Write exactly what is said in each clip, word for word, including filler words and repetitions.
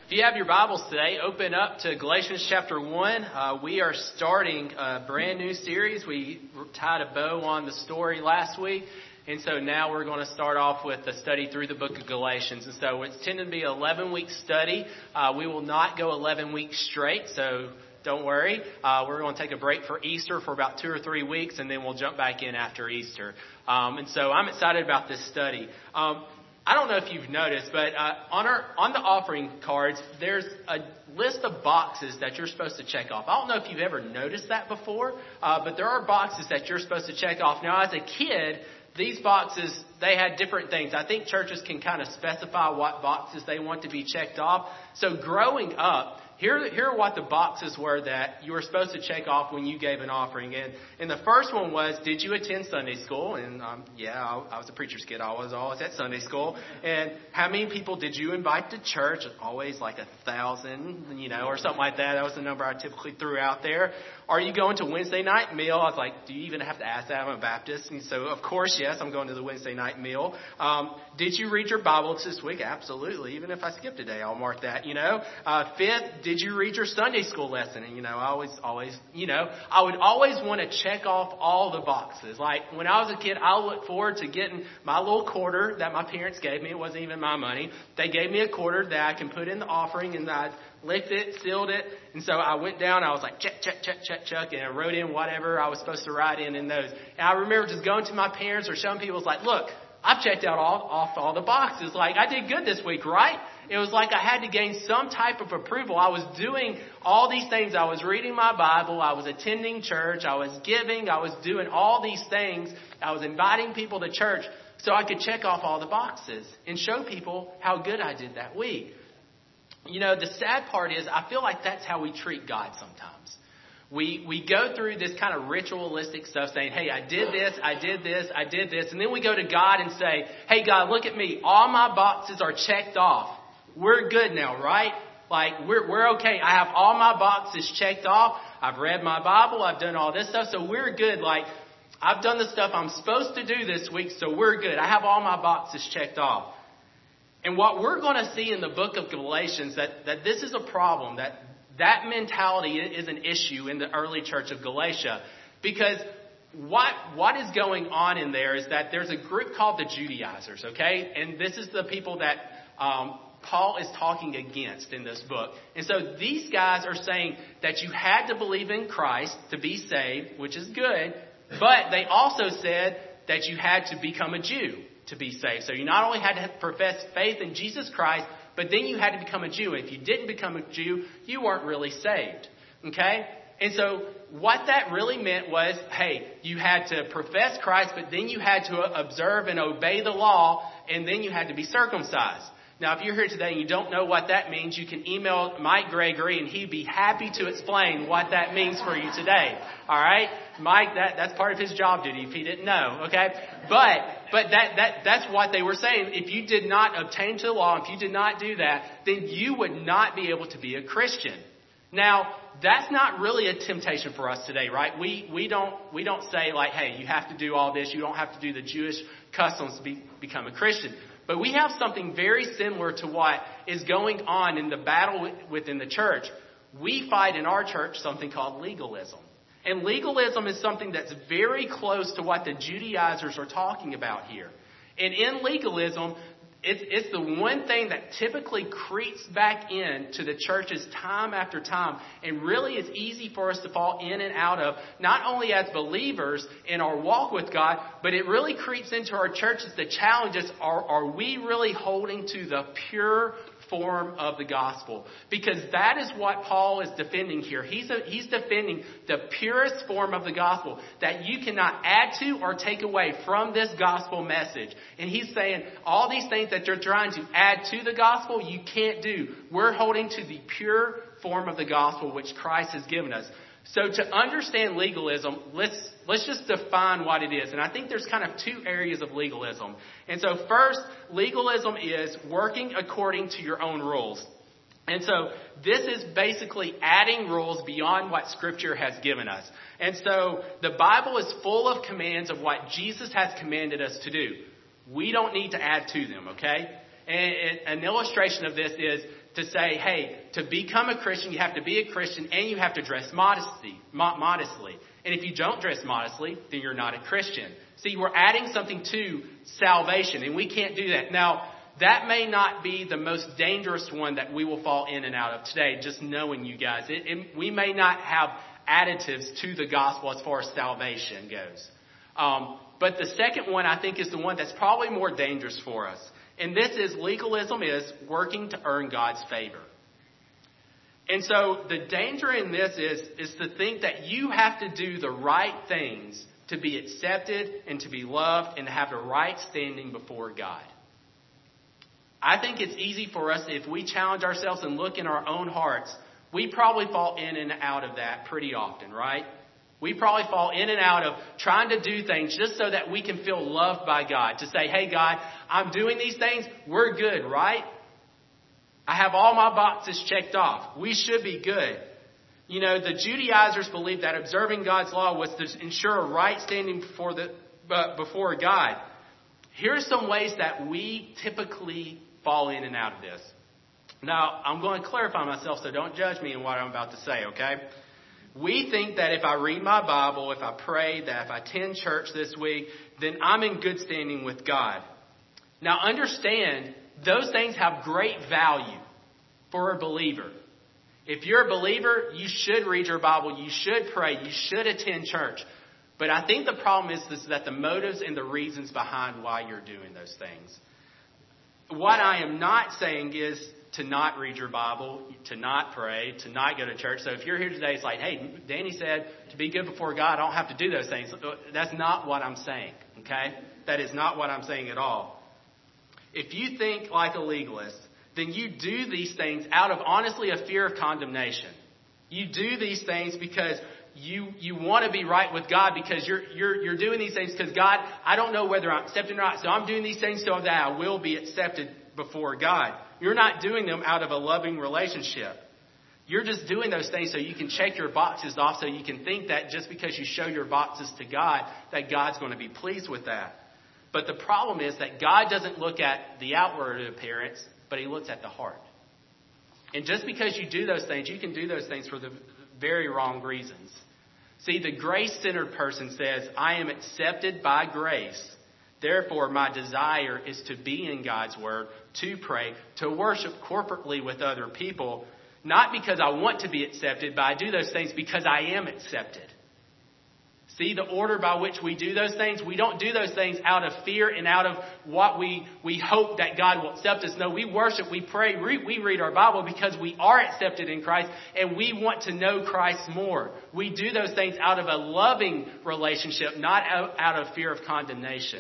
If you have your Bibles today, open up to Galatians chapter one. Uh, we are starting a brand new series. We tied a bow on the story last week. And so now we're going to start off with the study through the book of Galatians. And so it's tended to be an eleven-week study. Uh, we will not go eleven weeks straight, so don't worry. Uh, we're going to take a break for Easter for about two or three weeks, and then we'll jump back in after Easter. Um, and so I'm excited about this study. Um, I don't know if you've noticed, but uh, on our on the offering cards, there's a list of boxes that you're supposed to check off. I don't know if you've ever noticed that before, uh, but there are boxes that you're supposed to check off. Now, as a kid, these boxes, they had different things. I think churches can kind of specify what boxes they want to be checked off. So growing up, Here, here are what the boxes were that you were supposed to check off when you gave an offering. And, and the first one was, did you attend Sunday school? And um, yeah, I, I was a preacher's kid. I was always at Sunday school. And how many people did you invite to church? Always like a thousand, you know, or something like that. That was the number I typically threw out there. Are you going to Wednesday night meal? I was like, do you even have to ask that? I'm a Baptist. And so, of course, yes, I'm going to the Wednesday night meal. Um, did you read your Bible this week? Absolutely. Even if I skipped a day, I'll mark that, you know. Uh, fifth, did you read your Sunday school lesson? And, you know, I always, always, you know, I would always want to check off all the boxes. Like when I was a kid, I looked forward to getting my little quarter that my parents gave me. It wasn't even my money. They gave me a quarter that I can put in the offering, and I licked it, sealed it. And so I went down, I was like, check, check, check, check, check, and I wrote in whatever I was supposed to write in in those. And I remember just going to my parents or showing people, was like, look, I've checked out all off all the boxes. Like, I did good this week, right? It was like I had to gain some type of approval. I was doing all these things. I was reading my Bible. I was attending church. I was giving. I was doing all these things. I was inviting people to church so I could check off all the boxes and show people how good I did that week. You know, the sad part is I feel like that's how we treat God sometimes. We we go through this kind of ritualistic stuff saying, hey, I did this, I did this, I did this. And then we go to God and say, hey, God, look at me. All my boxes are checked off. We're good now, right? Like, we're we're okay. I have all my boxes checked off. I've read my Bible. I've done all this stuff. So we're good. Like, I've done the stuff I'm supposed to do this week. So we're good. I have all my boxes checked off. And what we're going to see in the book of Galatians, that, that this is a problem, that that mentality is an issue in the early church of Galatia. Because what what is going on in there is that there's a group called the Judaizers, okay? And this is the people that um, Paul is talking against in this book. And so these guys are saying that you had to believe in Christ to be saved, which is good. But they also said that you had to become a Jew to be saved. So you not only had to profess faith in Jesus Christ, but then you had to become a Jew. And if you didn't become a Jew, you weren't really saved. Okay? And so what that really meant was, hey, you had to profess Christ, but then you had to observe and obey the law, and then you had to be circumcised. Now, if you're here today and you don't know what that means, you can email Mike Gregory, and he'd be happy to explain what that means for you today. All right? Mike, that, that's part of his job duty if he didn't know. Okay? But but that, that that's what they were saying. If you did not obtain to the law, if you did not do that, then you would not be able to be a Christian. Now, that's not really a temptation for us today, right? We we don't we don't say like, hey, you have to do all this. You don't have to do the Jewish customs to be, become a Christian. But we have something very similar to what is going on in the battle within the church. We fight in our church something called legalism. And legalism is something that's very close to what the Judaizers are talking about here. And in legalism, it's, it's the one thing that typically creeps back into the churches time after time, and really is easy for us to fall in and out of, not only as believers in our walk with God, but it really creeps into our churches to challenge us, are, are we really holding to the pure form of the gospel? Because that is what Paul is defending here. He's a, he's defending the purest form of the gospel that you cannot add to or take away from this gospel message. And he's saying all these things that you're trying to add to the gospel, you can't do. We're holding to the pure form of the gospel which Christ has given us. So to understand legalism, let's let's just define what it is. And I think there's kind of two areas of legalism. And so first, legalism is working according to your own rules. And so this is basically adding rules beyond what Scripture has given us. And so the Bible is full of commands of what Jesus has commanded us to do. We don't need to add to them, okay? And an illustration of this is to say, hey, to become a Christian, you have to be a Christian and you have to dress modesty, mo- modestly. And if you don't dress modestly, then you're not a Christian. See, we're adding something to salvation, and we can't do that. Now, that may not be the most dangerous one that we will fall in and out of today, just knowing you guys. It, it, we may not have additives to the gospel as far as salvation goes. Um, but the second one, I think, is the one that's probably more dangerous for us. And this is legalism is working to earn God's favor. And so the danger in this is, is to think that you have to do the right things to be accepted and to be loved and to have the right standing before God. I think it's easy for us if we challenge ourselves and look in our own hearts. We probably fall in and out of that pretty often, right? We probably fall in and out of trying to do things just so that we can feel loved by God. To say, hey, God, I'm doing these things. We're good, right? I have all my boxes checked off. We should be good. You know, the Judaizers believed that observing God's law was to ensure a right standing before the uh, before God. Here are some ways that we typically fall in and out of this. Now, I'm going to clarify myself, so don't judge me in what I'm about to say, okay? We think that if I read my Bible, if I pray, that if I attend church this week, then I'm in good standing with God. Now, understand, those things have great value for a believer. If you're a believer, you should read your Bible, you should pray, you should attend church. But I think the problem is, is that the motives and the reasons behind why you're doing those things. What I am not saying is to not read your Bible, to not pray, to not go to church. So if you're here today, it's like, hey, Danny said to be good before God, I don't have to do those things. That's not what I'm saying, okay? That is not what I'm saying at all. If you think like a legalist, then you do these things out of, honestly, a fear of condemnation. You do these things because you you want to be right with God, because you're you're you're doing these things because God, I don't know whether I'm accepted or not, so I'm doing these things so that I will be accepted before God. You're not doing them out of a loving relationship. You're just doing those things so you can check your boxes off, so you can think that just because you show your boxes to God, that God's going to be pleased with that. But the problem is that God doesn't look at the outward appearance, but He looks at the heart. And just because you do those things, you can do those things for the very wrong reasons. See, the grace-centered person says, I am accepted by grace. Therefore, my desire is to be in God's Word, to pray, to worship corporately with other people, not because I want to be accepted, but I do those things because I am accepted. See the order by which we do those things? We don't do those things out of fear and out of what we, we hope that God will accept us. No, we worship, we pray, we, we read our Bible because we are accepted in Christ and we want to know Christ more. We do those things out of a loving relationship, not out, out of fear of condemnation.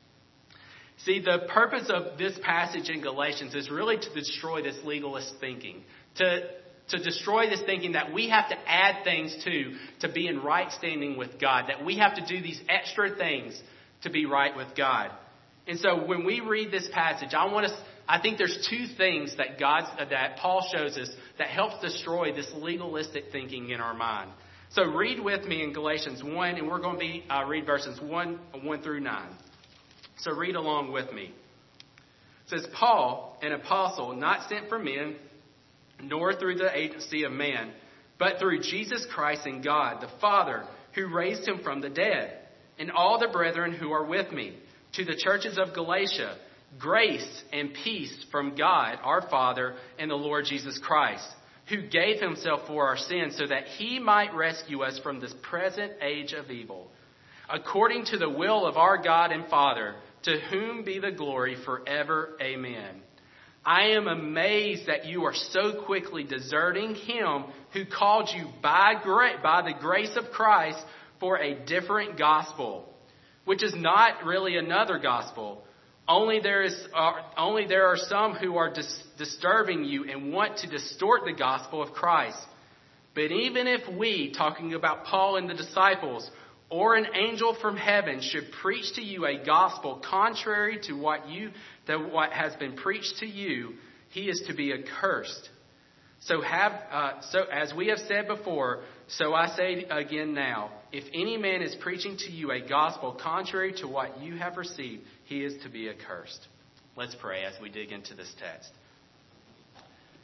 See, the purpose of this passage in Galatians is really to destroy this legalist thinking, to To destroy this thinking that we have to add things to, to be in right standing with God. That we have to do these extra things to be right with God. And so when we read this passage, I want to, I think there's two things that God, that Paul shows us that helps destroy this legalistic thinking in our mind. So read with me in Galatians one, and we're going to be, uh, read verses one, one through nine. So read along with me. It says, Paul, an apostle, not sent from men, nor through the agency of man, but through Jesus Christ and God, the Father, who raised him from the dead, and all the brethren who are with me, to the churches of Galatia, grace and peace from God, our Father, and the Lord Jesus Christ, who gave himself for our sins so that he might rescue us from this present age of evil, according to the will of our God and Father, to whom be the glory forever. Amen. I am amazed that you are so quickly deserting him who called you by gra- by the grace of Christ for a different gospel, which is not really another gospel. Only there is uh, only there are some who are dis- disturbing you and want to distort the gospel of Christ. But even if we, talking about Paul and the disciples, or an angel from heaven should preach to you a gospel contrary to what you to what has been preached to you, he is to be accursed. So have uh, so as we have said before, so I say again now, if any man is preaching to you a gospel contrary to what you have received, he is to be accursed. Let's pray as we dig into this text.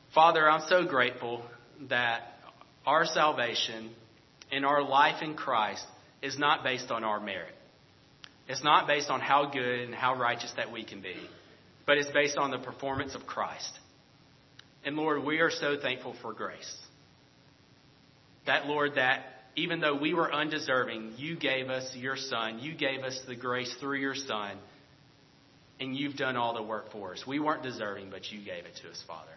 Father, I'm so grateful that our salvation and our life in Christ is not based on our merit. It's not based on how good and how righteous that we can be, but it's based on the performance of Christ. And Lord, we are so thankful for grace. That, Lord, that even though we were undeserving, you gave us your Son. You gave us the grace through your Son. And you've done all the work for us. We weren't deserving, but you gave it to us, Father.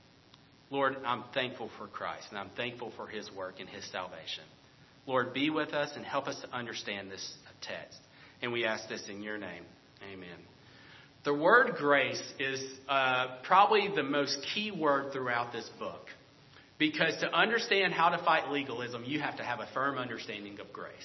Lord, I'm thankful for Christ, and I'm thankful for his work and his salvation. Lord, be with us and help us to understand this text. And we ask this in your name. Amen. The word grace is uh, probably the most key word throughout this book. Because to understand how to fight legalism, you have to have a firm understanding of grace.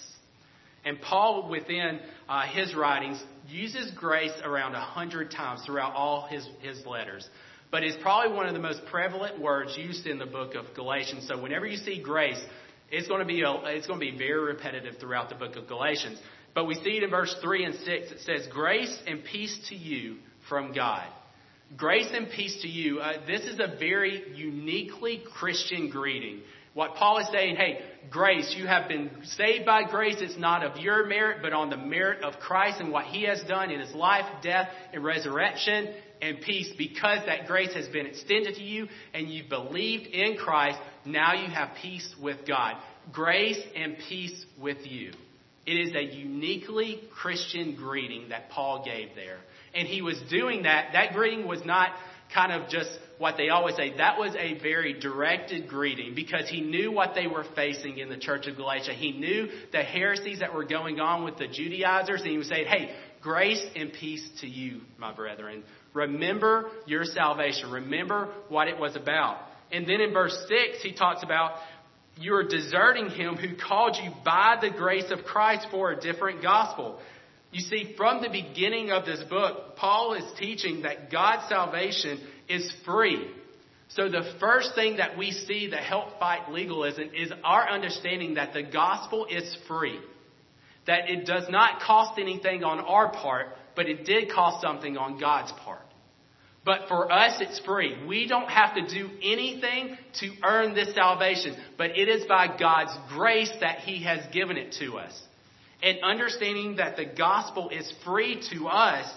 And Paul, within uh, his writings, uses grace around a hundred times throughout all his, his letters. But it's probably one of the most prevalent words used in the book of Galatians. So whenever you see grace, it's going to be a, it's going to be very repetitive throughout the book of Galatians. But we see it in verse three and six. It says, "Grace and peace to you from God." Grace and peace to you. Uh, this is a very uniquely Christian greeting. What Paul is saying, hey, grace, you have been saved by grace. It's not of your merit, but on the merit of Christ and what he has done in his life, death, and resurrection. And peace, because that grace has been extended to you and you've believed in Christ, now you have peace with God. Grace and peace with you. It is a uniquely Christian greeting that Paul gave there. And he was doing that. That greeting was not kind of just what they always say. That was a very directed greeting because he knew what they were facing in the church of Galatia. He knew the heresies that were going on with the Judaizers. And he was saying, hey, grace and peace to you, my brethren. Remember your salvation. Remember what it was about. And then in verse six, he talks about you are deserting him who called you by the grace of Christ for a different gospel. You see, from the beginning of this book, Paul is teaching that God's salvation is free. So the first thing that we see that help fight legalism is our understanding that the gospel is free. That it does not cost anything on our part, but it did cost something on God's part. But for us, it's free. We don't have to do anything to earn this salvation, but it is by God's grace that he has given it to us. And understanding that the gospel is free to us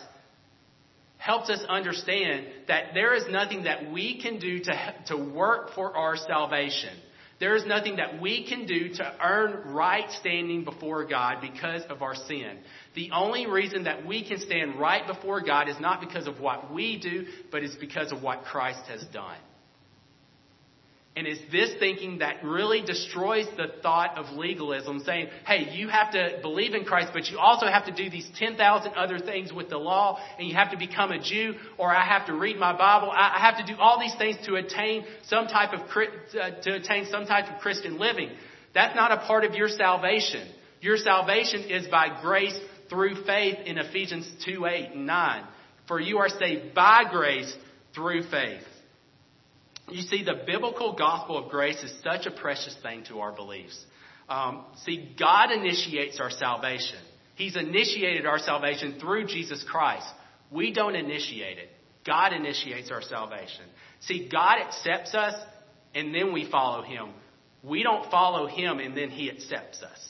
helps us understand that there is nothing that we can do to, to work for our salvation. There is nothing that we can do to earn right standing before God because of our sin. The only reason that we can stand right before God is not because of what we do, but it's because of what Christ has done. And it's this thinking that really destroys the thought of legalism, saying, hey, you have to believe in Christ, but you also have to do these ten thousand other things with the law, and you have to become a Jew, or I have to read my Bible. I have to do all these things to attain some type of uh, to attain some type of Christian living. That's not a part of your salvation. Your salvation is by grace through faith in Ephesians two, eight, and nine. For you are saved by grace through faith. You see, the biblical gospel of grace is such a precious thing to our beliefs. Um, see, God initiates our salvation. He's initiated our salvation through Jesus Christ. We don't initiate it. God initiates our salvation. See, God accepts us and then we follow him. We don't follow him and then he accepts us.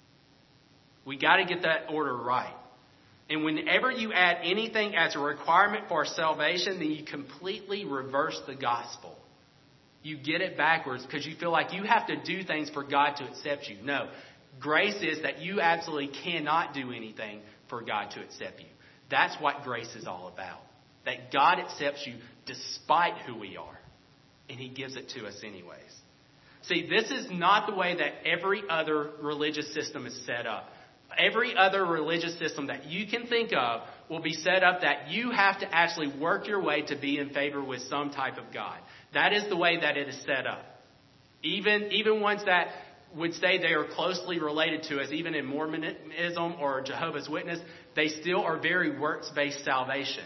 We got to get that order right. And whenever you add anything as a requirement for salvation, then you completely reverse the gospel. You get it backwards because you feel like you have to do things for God to accept you. No. Grace is that you absolutely cannot do anything for God to accept you. That's what grace is all about. That God accepts you despite who we are. And he gives it to us anyways. See, this is not the way that every other religious system is set up. Every other religious system that you can think of will be set up that you have to actually work your way to be in favor with some type of God. That is the way that it is set up. Even, even ones that would say they are closely related to us, even in Mormonism or Jehovah's Witness, they still are very works-based salvation.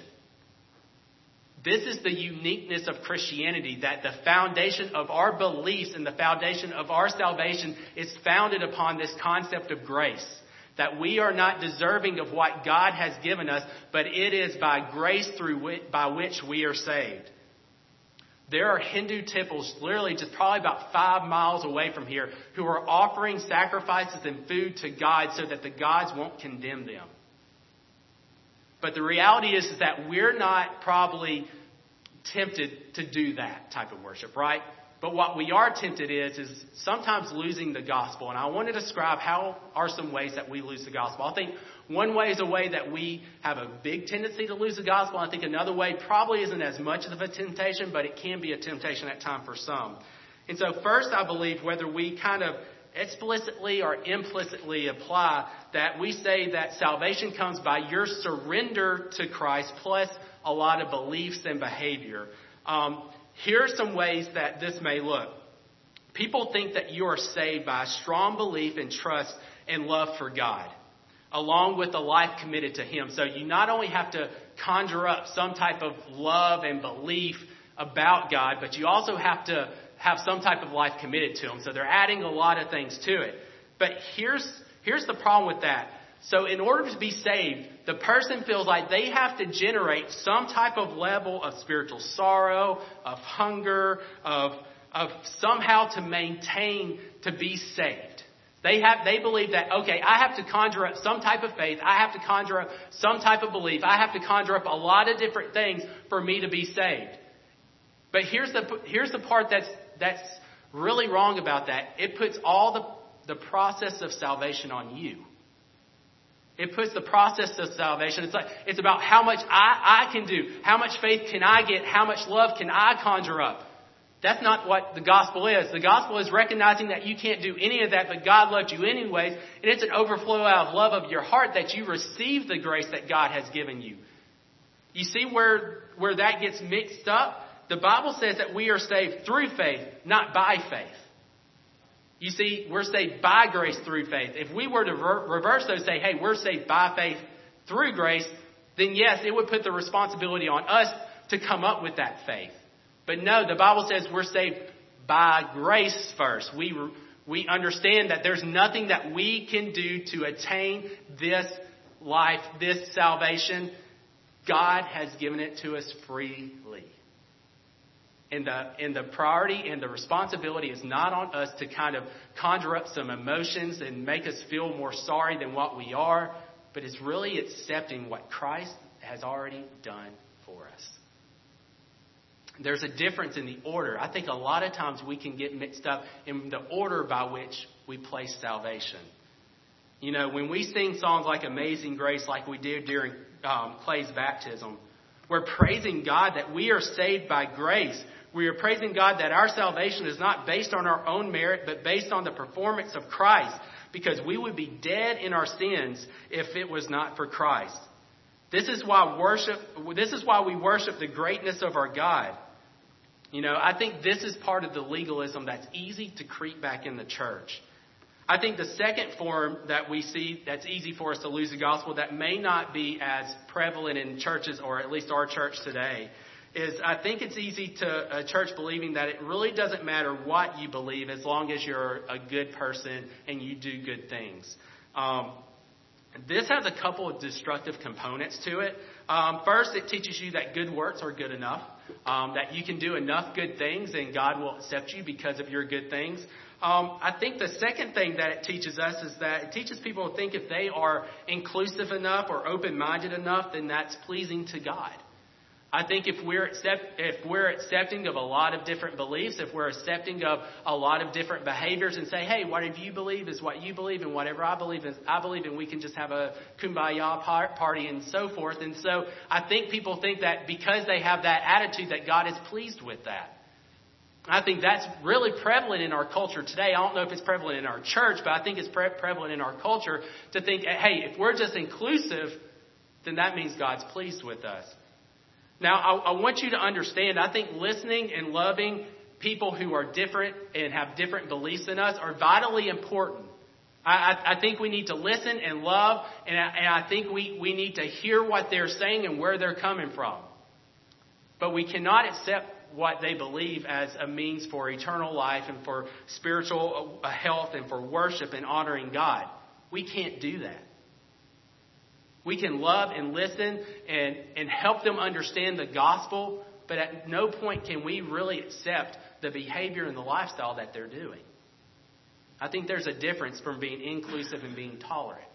This is the uniqueness of Christianity, that the foundation of our beliefs and the foundation of our salvation is founded upon this concept of grace. That we are not deserving of what God has given us, but it is by grace through which, by which we are saved. There are Hindu temples literally just probably about five miles away from here who are offering sacrifices and food to God so that the gods won't condemn them. But the reality is, is that we're not probably tempted to do that type of worship, right? But what we are tempted is, is sometimes losing the gospel. And I want to describe how are some ways that we lose the gospel. I think one way is a way that we have a big tendency to lose the gospel. I think another way probably isn't as much of a temptation, but it can be a temptation at times for some. And so first, I believe whether we kind of explicitly or implicitly apply that we say that salvation comes by your surrender to Christ plus a lot of beliefs and behavior. Um, here are some ways that this may look. People think that you are saved by a strong belief and trust and love for God, along with a life committed to Him. So you not only have to conjure up some type of love and belief about God, but you also have to have some type of life committed to Him. So they're adding a lot of things to it. But here's here's the problem with that. So in order to be saved, the person feels like they have to generate some type of level of spiritual sorrow, of hunger, of of somehow to maintain to be saved. They have they believe that, okay, I have to conjure up some type of faith. I have to conjure up some type of belief. I have to conjure up a lot of different things for me to be saved. But here's the here's the part that's that's really wrong about that. It puts all the the process of salvation on you. It puts the process of salvation. It's like it's about how much I, I can do. How much faith can I get? How much love can I conjure up? That's not what the gospel is. The gospel is recognizing that you can't do any of that, but God loved you anyways. And it's an overflow out of love of your heart that you receive the grace that God has given you. You see where, where that gets mixed up? The Bible says that we are saved through faith, not by faith. You see, we're saved by grace through faith. If we were to ver- reverse those, say, hey, we're saved by faith through grace, then yes, it would put the responsibility on us to come up with that faith. But no, the Bible says we're saved by grace first. We we understand that there's nothing that we can do to attain this life, this salvation. God has given it to us freely. And the, and the priority and the responsibility is not on us to kind of conjure up some emotions and make us feel more sorry than what we are, but it's really accepting what Christ has already done for us. There's a difference in the order. I think a lot of times we can get mixed up in the order by which we place salvation. You know, when we sing songs like Amazing Grace, like we did during um, Clay's baptism, we're praising God that we are saved by grace. We are praising God that our salvation is not based on our own merit, but based on the performance of Christ, because we would be dead in our sins if it was not for Christ. This is why worship. This is why we worship the greatness of our God. You know, I think this is part of the legalism that's easy to creep back in the church. I think the second form that we see that's easy for us to lose the gospel that may not be as prevalent in churches, or at least our church today, is I think it's easy to a church believing that it really doesn't matter what you believe as long as you're a good person and you do good things. Um, this has a couple of destructive components to it. Um, first, it teaches you that good works are good enough, um, that you can do enough good things and God will accept you because of your good things. Um, I think the second thing that it teaches us is that it teaches people to think if they are inclusive enough or open-minded enough, then that's pleasing to God. I think if we're accept, if we're accepting of a lot of different beliefs, if we're accepting of a lot of different behaviors and say, hey, whatever you believe is what you believe and whatever I believe is I believe, and we can just have a kumbaya party and so forth. And so I think people think that because they have that attitude that God is pleased with that. I think that's really prevalent in our culture today. I don't know if it's prevalent in our church, but I think it's pre- prevalent in our culture to think, hey, if we're just inclusive, then that means God's pleased with us. Now, I, I want you to understand, I think listening and loving people who are different and have different beliefs than us are vitally important. I, I, I think we need to listen and love, and I, and I think we, we need to hear what they're saying and where they're coming from. But we cannot accept what they believe as a means for eternal life and for spiritual health and for worship and honoring God. We can't do that. We can love and listen and, and help them understand the gospel, but but at no point can we really accept the behavior and the lifestyle that they're doing. I think there's a difference from being inclusive and being tolerant.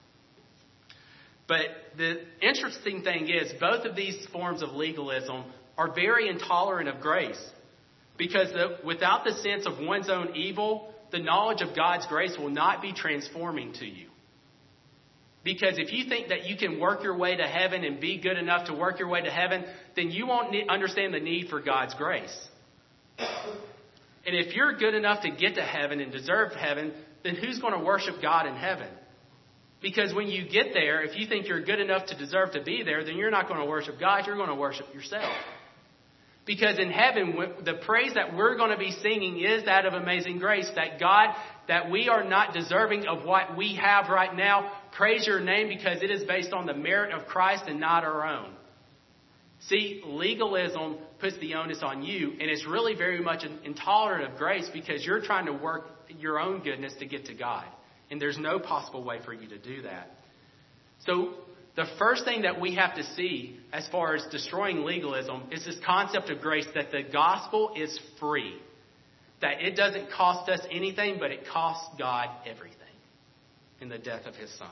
But the interesting thing is, both of these forms of legalism are very intolerant of grace. Because the, without the sense of one's own evil, the knowledge of God's grace will not be transforming to you. Because if you think that you can work your way to heaven and be good enough to work your way to heaven, then you won't ne- understand the need for God's grace. And if you're good enough to get to heaven and deserve heaven, then who's going to worship God in heaven? Because when you get there, if you think you're good enough to deserve to be there, then you're not going to worship God, you're going to worship yourself. Because in heaven, the praise that we're going to be singing is that of amazing grace, that God, that we are not deserving of what we have right now. Praise your name because it is based on the merit of Christ and not our own. See, legalism puts the onus on you, and it's really very much intolerant of grace because you're trying to work your own goodness to get to God. And there's no possible way for you to do that. So the first thing that we have to see as far as destroying legalism is this concept of grace, that the gospel is free. That it doesn't cost us anything, but it costs God everything in the death of his son.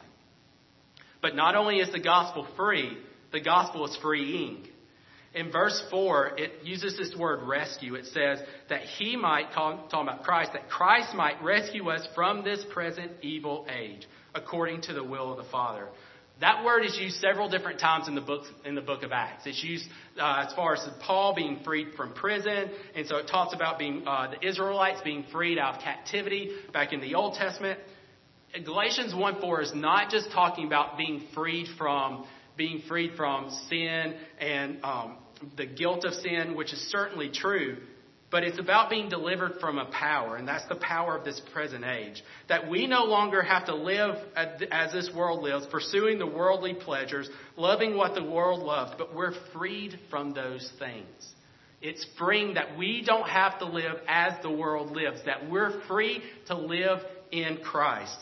But not only is the gospel free, the gospel is freeing. In verse four, it uses this word rescue. It says that he might, talking about Christ, that Christ might rescue us from this present evil age, according to the will of the Father. That word is used several different times in the book in the book of Acts. It's used uh, as far as Paul being freed from prison, and so it talks about being uh, the Israelites being freed out of captivity back in the Old Testament. Galatians one four is not just talking about being freed from being freed from sin and um, the guilt of sin, which is certainly true. But it's about being delivered from a power, and that's the power of this present age. That we no longer have to live as this world lives, pursuing the worldly pleasures, loving what the world loves, but we're freed from those things. It's freeing that we don't have to live as the world lives, that we're free to live in Christ.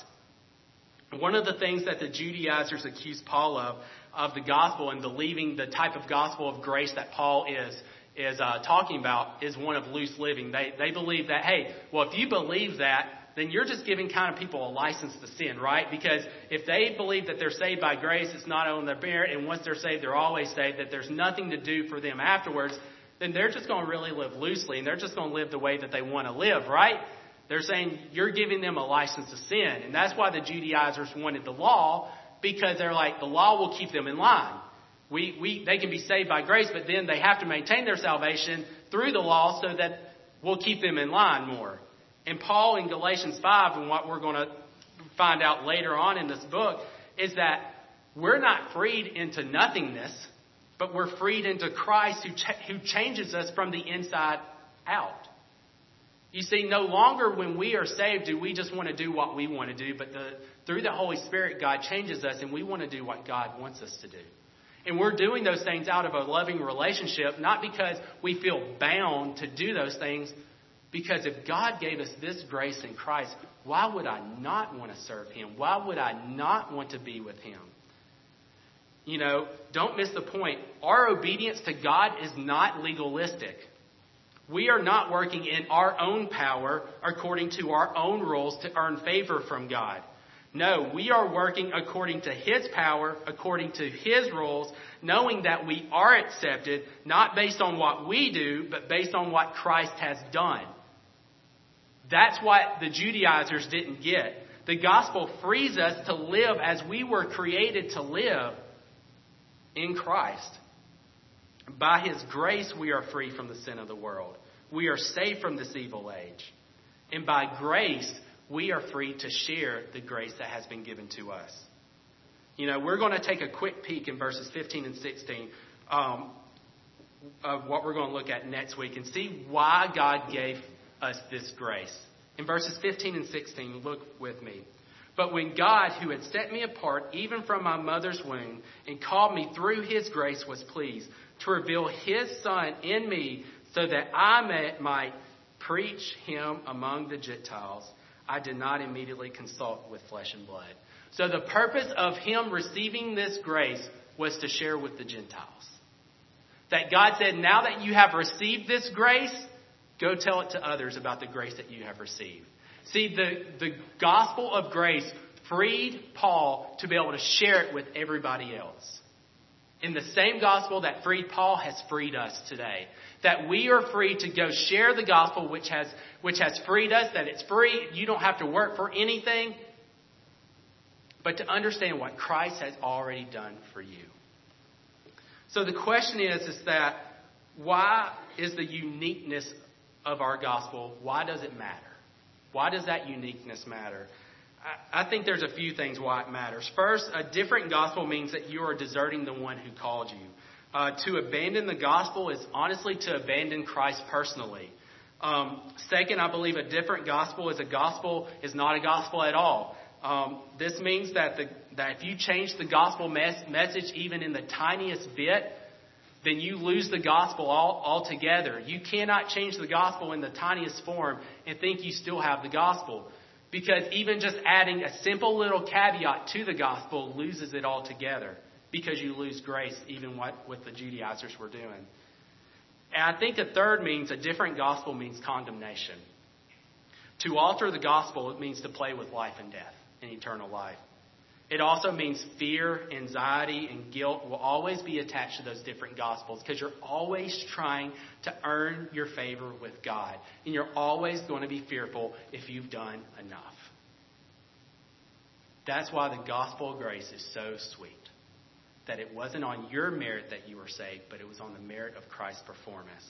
One of the things that the Judaizers accused Paul of, of the gospel and believing the type of gospel of grace that Paul is, is uh, talking about is one of loose living. They they believe that, hey, well, if you believe that, then you're just giving kind of people a license to sin, right? Because if they believe that they're saved by grace, it's not on their merit, and once they're saved, they're always saved, that there's nothing to do for them afterwards, then they're just going to really live loosely, and they're just going to live the way that they want to live, right? They're saying you're giving them a license to sin. And that's why the Judaizers wanted the law, because they're like, the law will keep them in line. We, we, they can be saved by grace, but then they have to maintain their salvation through the law so that we'll keep them in line more. And Paul in Galatians five, and what we're going to find out later on in this book, is that we're not freed into nothingness, but we're freed into Christ who, ch- who changes us from the inside out. You see, no longer when we are saved do we just want to do what we want to do, but the, through the Holy Spirit, God changes us and we want to do what God wants us to do. And we're doing those things out of a loving relationship, not because we feel bound to do those things, because if God gave us this grace in Christ, why would I not want to serve Him? Why would I not want to be with Him? You know, don't miss the point. Our obedience to God is not legalistic. We are not working in our own power according to our own rules to earn favor from God. No, we are working according to His power, according to His rules, knowing that we are accepted, not based on what we do, but based on what Christ has done. That's what the Judaizers didn't get. The gospel frees us to live as we were created to live in Christ. By His grace, we are free from the sin of the world. We are saved from this evil age. And by grace, we are free to share the grace that has been given to us. You know, we're going to take a quick peek in verses fifteen and sixteen um, of what we're going to look at next week and see why God gave us this grace. In verses fifteen and sixteen, look with me. But when God, who had set me apart even from my mother's womb and called me through His grace, was pleased to reveal His Son in me so that I may, might preach Him among the Gentiles, I did not immediately consult with flesh and blood. So the purpose of Him receiving this grace was to share with the Gentiles. That God said, now that you have received this grace, go tell it to others about the grace that you have received. See, the, the gospel of grace freed Paul to be able to share it with everybody else. And the same gospel that freed Paul has freed us today. That we are free to go share the gospel which has which has freed us, that it's free. You don't have to work for anything. But to understand what Christ has already done for you. So the question is, is that why is the uniqueness of our gospel, why does it matter? Why does that uniqueness matter? I, I think there's a few things why it matters. First, a different gospel means that you are deserting the one who called you. Uh, to abandon the gospel is honestly to abandon Christ personally. Um, second, I believe a different gospel is a gospel is not a gospel at all. Um, this means that the, that if you change the gospel mes- message even in the tiniest bit, then you lose the gospel all, altogether. You cannot change the gospel in the tiniest form and think you still have the gospel. Because even just adding a simple little caveat to the gospel loses it altogether. Because you lose grace, even what, what the Judaizers were doing. And I think a third means a different gospel means condemnation. To alter the gospel, it means to play with life and death and eternal life. It also means fear, anxiety, and guilt will always be attached to those different gospels because you're always trying to earn your favor with God. And you're always going to be fearful if you've done enough. That's why the gospel of grace is so sweet. That it wasn't on your merit that you were saved, but it was on the merit of Christ's performance.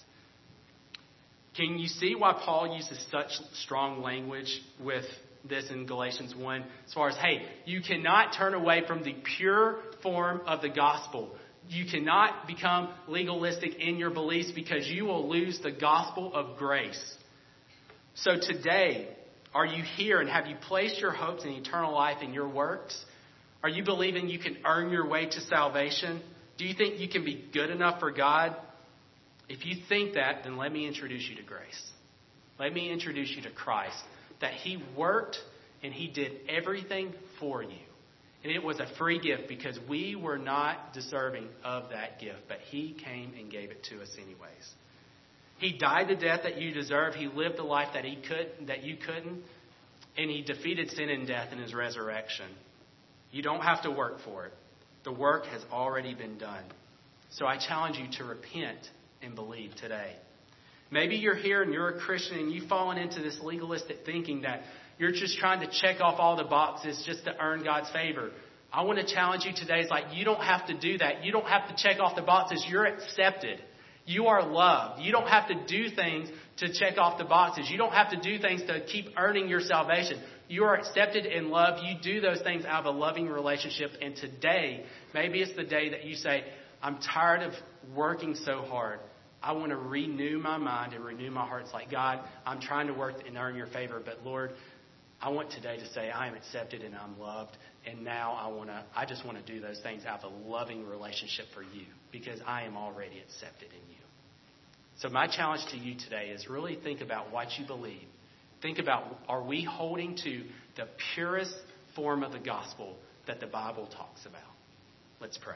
Can you see why Paul uses such strong language with this in Galatians one? As far as, hey, you cannot turn away from the pure form of the gospel. You cannot become legalistic in your beliefs because you will lose the gospel of grace. So today, are you here and have you placed your hopes in eternal life in your works? Are you believing you can earn your way to salvation? Do you think you can be good enough for God? If you think that, then let me introduce you to grace. Let me introduce you to Christ. That He worked and He did everything for you. And it was a free gift because we were not deserving of that gift. But He came and gave it to us anyways. He died the death that you deserve. He lived the life that He could, that you couldn't. And He defeated sin and death in His resurrection. You don't have to work for it. The work has already been done. So I challenge you to repent and believe today. Maybe you're here and you're a Christian and you've fallen into this legalistic thinking that you're just trying to check off all the boxes just to earn God's favor. I want to challenge you today. It's like you don't have to do that. You don't have to check off the boxes. You're accepted. You are loved. You don't have to do things to check off the boxes. You don't have to do things to keep earning your salvation. You are accepted and loved. You do those things out of a loving relationship. And today, maybe it's the day that you say, I'm tired of working so hard. I want to renew my mind and renew my heart. It's like, God, I'm trying to work and earn your favor. But Lord, I want today to say I am accepted and I'm loved. And now I want to, I just want to do those things out of a loving relationship for you because I am already accepted in you. So my challenge to you today is really think about what you believe. Think about, are we holding to the purest form of the gospel that the Bible talks about? Let's pray.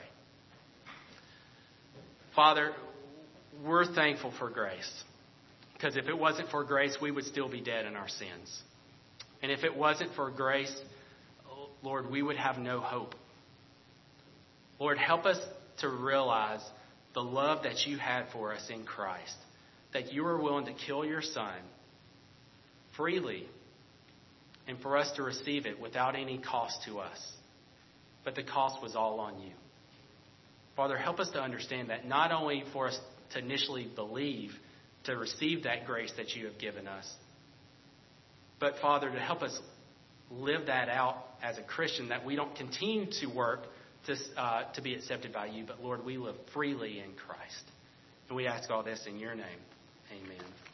Father, we're thankful for grace. Because if it wasn't for grace, we would still be dead in our sins. And if it wasn't for grace, Lord, we would have no hope. Lord, help us to realize the love that you had for us in Christ. That you were willing to kill your Son freely and for us to receive it without any cost to us. But the cost was all on you. Father, help us to understand that not only for us to initially believe, to receive that grace that you have given us, but Father, to help us live that out as a Christian, that we don't continue to work to, uh, to be accepted by you, but Lord, we live freely in Christ. And we ask all this in your name. Amen.